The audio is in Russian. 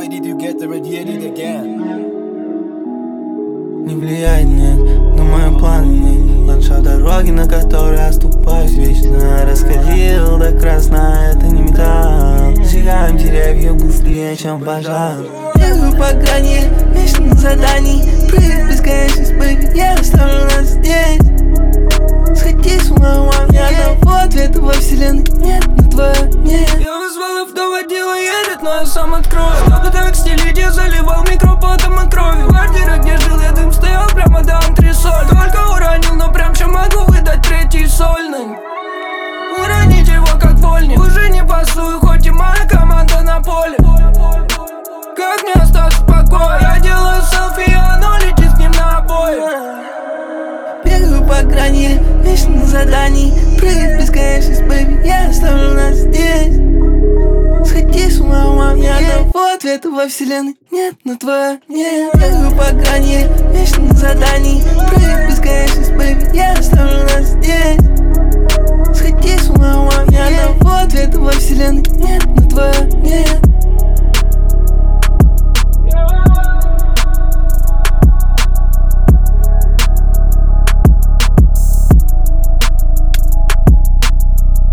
only did you get irradiated again? Не влияет, нет, на мои планы нет. Ландшафт дороги, на которой оступаюсь вечно. Раскалил до красна, это не металл. Сжигаем деревья быстрее, чем пожар. Бегаю по грани, вечно на задании. Прыгай бесконечность, baby, я оставлю нас здесь. Сходи с ума, ни одного ответа во вселенной нет на твое нет. Я вызвал авто, водила едет, но я сам открою. Чтобы так в стиле я заливал микропотом от крови. Квартира, где жил я, дым стоял прямо до антресоль. Только уронил, но прям что могу выдать третий сольный. Уронить его как вольник. Уже не пасую, хоть и моя команда на поле. Как мне остаться в покое? Я делаю селфи, и оно летит с ним на обои. Бегаю по грани, вечно на задании. Прыгай бесконечность, baby, я оставлю нас здесь. Сходи с ума, ни одного ответа во вселенной нет на твое нет. Бегаю по грани, вечно на задании. Прыгай бесконечность, baby, я оставлю нас здесь.